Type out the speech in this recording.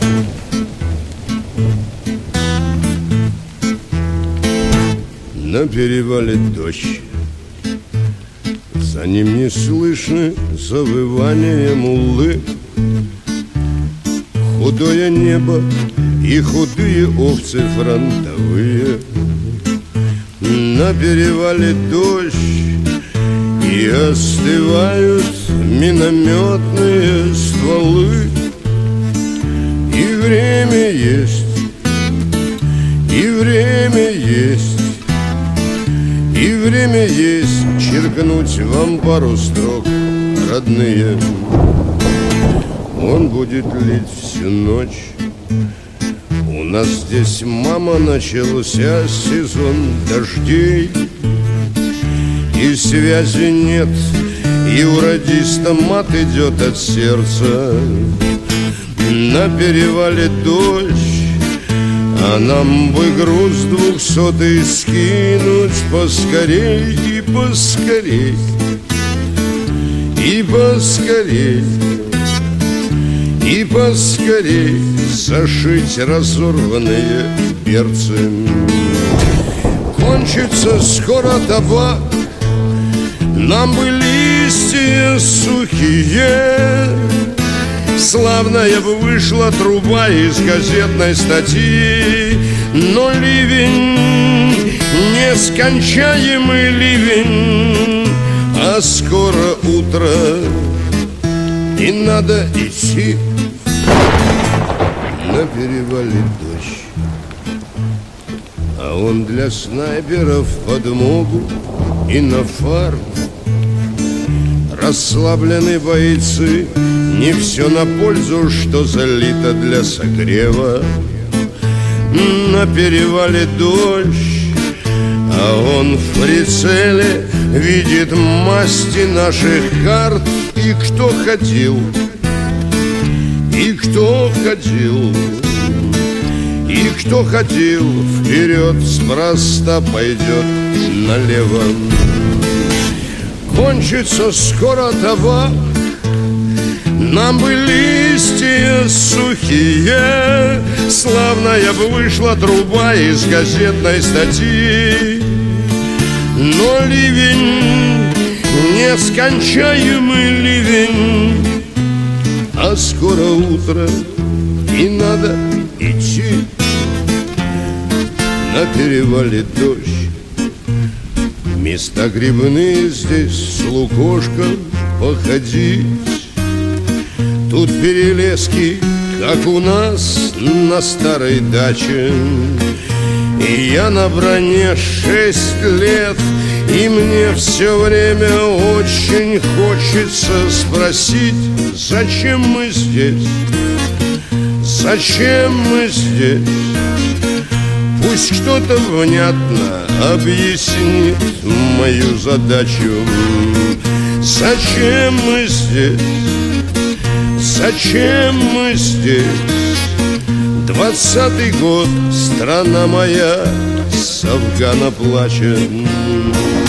На перевале дождь, за ним не слышно завывания муллы. Худое небо и худые овцы фронтовые. На перевале дождь, и остывают минометные стволы. И время есть, и время есть, и время есть черкнуть вам пару строк, родные. Он будет лить всю ночь. У нас здесь, мама, начался сезон дождей. И связи нет, и у радиста мат идет от сердца. На перевале дождь, а нам бы груз 200-й скинуть поскорей и поскорей, и поскорей, и поскорей зашить разорванные берцы. Кончится скоро табак, нам бы листья сухие. Славная бы вышла труба из газетной статьи. Но ливень, нескончаемый ливень, а скоро утро, и надо идти. На перевале дождь, а он для снайперов подмогу и на фарм. Расслаблены бойцы, не все на пользу, что залито для согрева. На перевале дождь, а он в прицеле видит масти наших карт. И кто ходил, и кто ходил, и кто ходил вперед, спроста пойдет налево. Кончится скоро табак, нам бы листья сухие. Славная бы вышла труба из газетной статьи. Но ливень, нескончаемый ливень, а скоро утро, и надо идти. На перевале дождь, места грибные здесь с лукошком походить. Тут перелески, как у нас на старой даче. И я на броне 6 лет, и мне все время очень хочется спросить: зачем мы здесь? Зачем мы здесь? Пусть кто-то внятно объяснит мою задачу. Зачем мы здесь? Зачем мы здесь? 20-й год, страна моя с Афгана плачет.